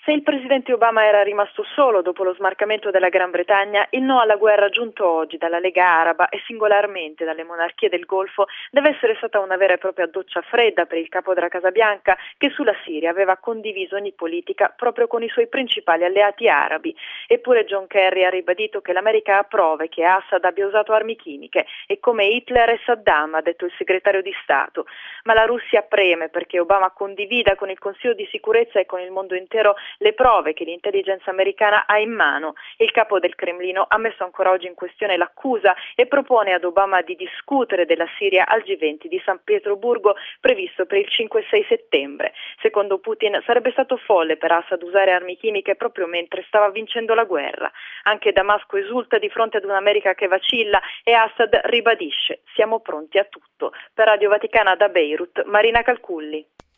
Se il presidente Obama era rimasto solo dopo lo smarcamento della Gran Bretagna, il no alla guerra giunto oggi dalla Lega Araba e singolarmente dalle monarchie del Golfo deve essere stata una vera e propria doccia fredda per il capo della Casa Bianca, che sulla Siria aveva condiviso ogni politica proprio con i suoi principali alleati arabi. Eppure John Kerry ha ribadito che l'America approva che Assad abbia usato armi chimiche e come Hitler e Saddam, ha detto il segretario di Stato. Ma la Russia preme perché Obama condivida con il Consiglio di sicurezza e con il mondo intero le prove che l'intelligence americana ha in mano. Il capo del Cremlino ha messo ancora oggi in questione l'accusa e propone ad Obama di discutere della Siria al G20 di San Pietroburgo previsto per il 5 e 6 settembre. Secondo Putin sarebbe stato folle per Assad usare armi chimiche proprio mentre stava vincendo la guerra. Anche Damasco esulta di fronte ad un'America che vacilla e Assad ribadisce: siamo pronti a tutto. Per Radio Vaticana da Beirut, Marina Calculli.